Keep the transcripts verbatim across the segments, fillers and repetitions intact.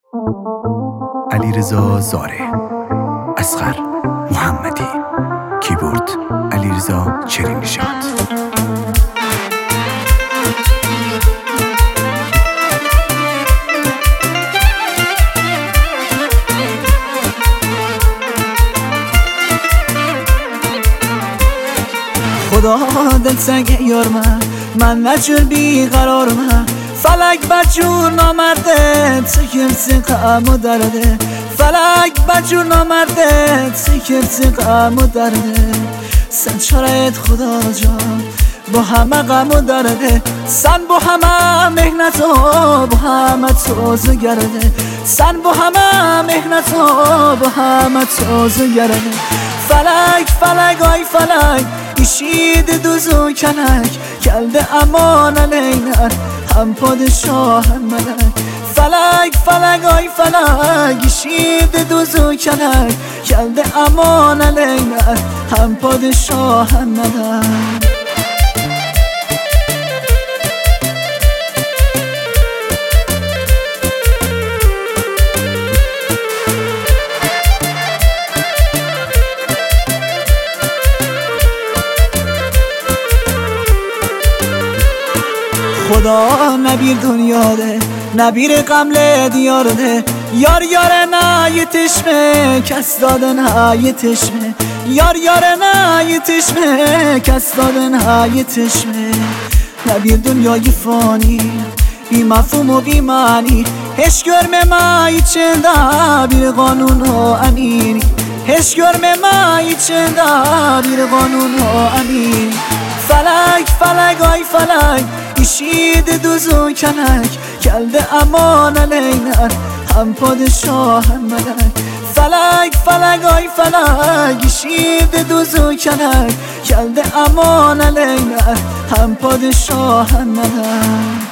علیرضا زاره، اصغر محمدی، کیبورد علیرضا چرینژاد. خدا دل سنگ یار من من نجور بیقرار من فلک بجور نامرده سکر سقم و درده فلک بجور نامرده سکر سقم و درده سن شرایط خدا جان با همه غم و درده سن با همه مهنت و با همه تازه گرده سن با همه مهنت و با همه تازه گرده فلک فلک آی فلک ایشید دوزو کنک کلده امان علینر هم پادشاه هم ملک فلک فلک آی فلک ایشید دوزو کنک کلده امان علینر هم پادشاه هم ملک. خدا نبیر دنیا ده نبیر قمل دیار ده یار یار نه یه تشمه کس داده نه یه تشمه یار یار نه یه تشمه کس داده نه یه تشمه نبیر دنیای فانی بی مفهوم و بی معنی هش گرم مایی چنده بیر قانون ها امینی هش گرم مایی چنده بیر قانون ها امینی فلک فلک آی فلک ایشید دوزو کنک کلده امان علینر هم پادشاه هم ملک فلک فلک آی فلک ایشید دوزو کنک کلده امان علینر هم پادشاه هم ملک.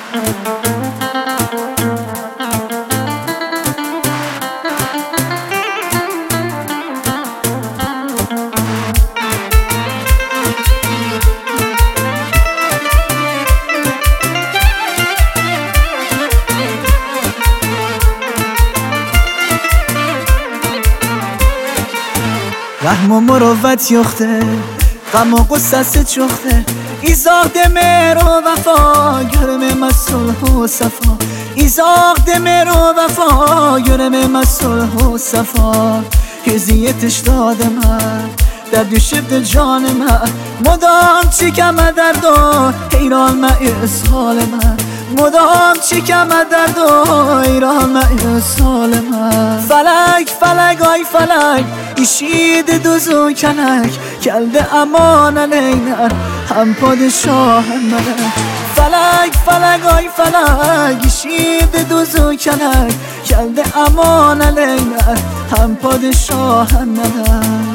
رحم و مروت یخته غم و قصه چخته ایزاق دمر و وفا گرم مسلح و صفا ایزاق دمر و وفا گرم مسلح و صفا هزیتش داده من در دو شبت جان من مدام چیکم درد و حیران من اصحال من مدام چیکم درد و حیران من اصحال من فلک فلک آی فلک ایشید دوزو کنک کلده امان علینر هم پادشاه هم ملک فلک فلک آی فلک ایشید دوزو کنک کلده امان علینر هم پادشاه هم ملک.